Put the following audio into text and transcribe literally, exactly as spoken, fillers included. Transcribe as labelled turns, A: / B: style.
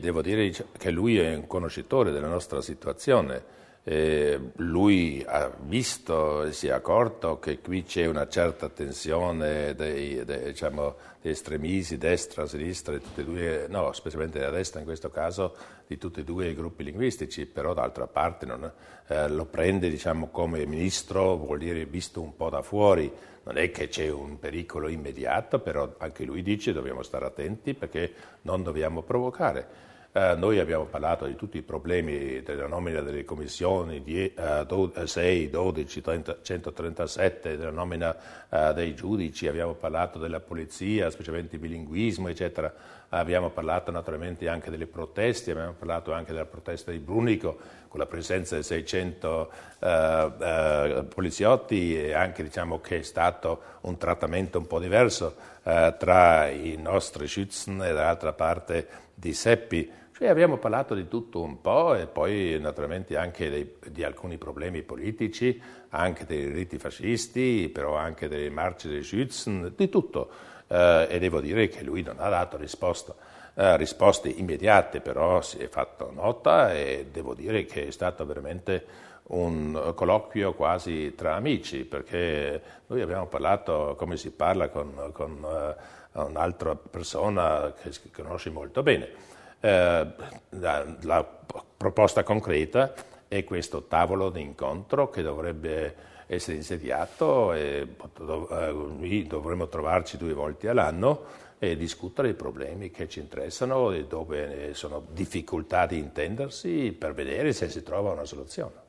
A: devo dire che lui è un conoscitore della nostra situazione. Eh, lui ha visto e si è accorto che qui c'è una certa tensione dei, dei, diciamo, degli estremisti, destra, sinistra, di tutti e due, no, specialmente della destra in questo caso, di tutti e due i gruppi linguistici, però d'altra parte non, eh, lo prende diciamo, come ministro, vuol dire visto un po' da fuori. Non è che c'è un pericolo immediato, però anche lui dice che dobbiamo stare attenti perché non dobbiamo provocare. Eh, noi abbiamo parlato di tutti i problemi della nomina delle commissioni sei, dodici, trenta, centotrentasette, della nomina eh, dei giudici, abbiamo parlato della polizia, specialmente il bilinguismo, eccetera. Abbiamo parlato naturalmente anche delle proteste, abbiamo parlato anche della protesta di Brunico, con la presenza di seicento eh, eh, poliziotti e anche diciamo che è stato un trattamento un po' diverso eh, tra i nostri Schützen e dall'altra parte di Seppi. Cioè abbiamo parlato di tutto un po' e poi naturalmente anche dei, di alcuni problemi politici, anche dei riti fascisti, però anche delle marce dei Schützen, di tutto. Eh, e devo dire che lui non ha dato risposta. Eh, risposte immediate, però si è fatto nota e devo dire che è stato veramente un colloquio quasi tra amici, perché noi abbiamo parlato come si parla con, con uh, un'altra persona che conosci molto bene. Eh, la, la proposta concreta è questo tavolo di incontro che dovrebbe essere insediato e eh, dovremmo trovarci due volte all'anno e discutere i problemi che ci interessano e dove sono difficoltà di intendersi per vedere se si trova una soluzione.